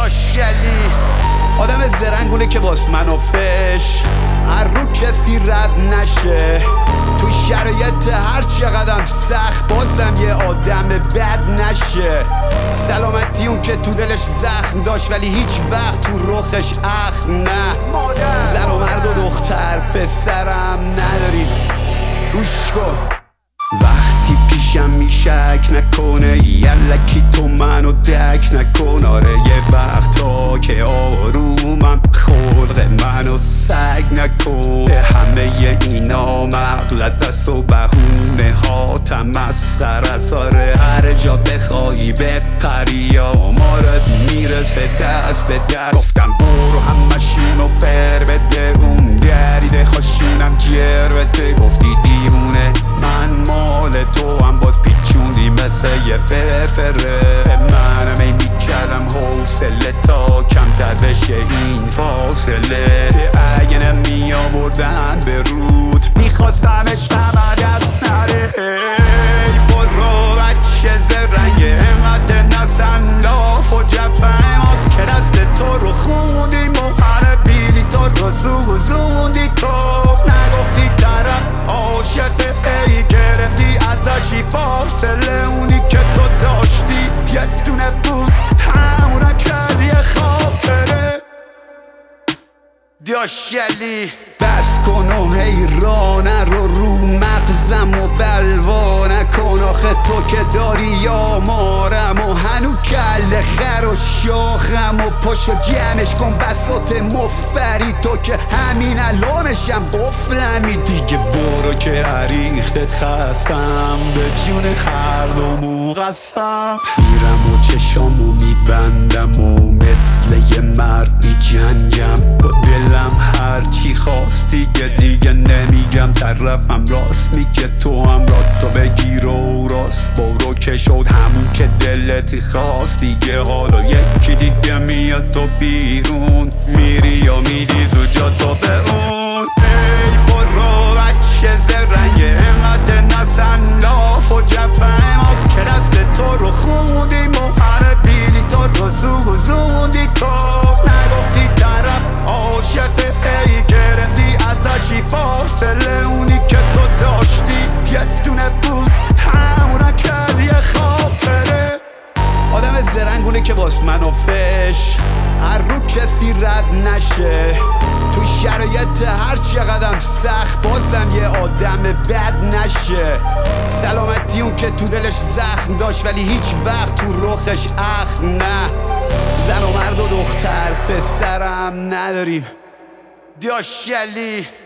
دیاشلی آدم زرنگونه که باس منافش هر رو کسی رد نشه تو شرایط هر چقدر سخت بازم یه آدم بد نشه سلامتی اون که تو دلش زخم داشت ولی هیچ وقت تو رخش اخ نه زن و مرد و دختر پسرم نداریم گوش کن وقتی پیشم میشک نکنه یلکی تو منو دک نکن آره یه وقتا که آرومم خلق منو سگ نکن به همه اینا مغلط است و بهونه ها تمسخر است آره هر جا بخوایی بپری آمارت میرسه دست به دست گفتم برو همشونو فر بده اون گریده خوشونم جر بده گفتی دیونه من مال تو هم باز پیچوندی مثل یه فرفره منم ای میکردم حوصله تا کمتر بشه این فاصله اگه نمی آوردن به رود میخواستم عشقم دست نره برو بچه زرنگه اینقدر نزن لاف و جفه ما که دست تو رو خوندیم و هر بیلی تو رو زوندی تو نگفتی طرف عاشق ای گرفتی ازشی فاصله اونی که تو داشتی یه دونه بود همونه کردی خاطره دیاشلی بس کن و حیرانه رو مغزم و بلوا نکن آخه تو که داری آمارم و هنو کل خر و شاخم و پاشو جمعش کن بساط مفری تو که همین الانشم قفلمی دیگه برو که عریختت خستم به جون خرد و موقستم میرم و چشامو میبندم و مثل یه مرد میجنگم با دلم هرچی خواستی که دیگه نمیگم طرفم راست میگه تو هم را تو بگیر و راست برو که شد همون که دلت خواست دیگه حالا یکی دیگه میاد تو بیرون میری یا میدی زوجا تو به اون ای برو بچه زرنگه اینقدر نزن لاف و جفه ما که دست تو رو خوندیم و هر بیلی تو رو زوندی تو نگفتی طرف عاشق ای گرفتی ازشی فاصله اونی که تو داشتی یه دونه بود همونه کردی خاطره آدم زرنگونه که باس منافش هر رو کسی رد نشه تو شرایط هر چقدر سخت بازم یه آدم بد نشه سلامتی اون که تو دلش زخم داشت ولی هیچ وقت تو رخش اخ نه زن و مرد و دختر پسرم نداریم دیاشلی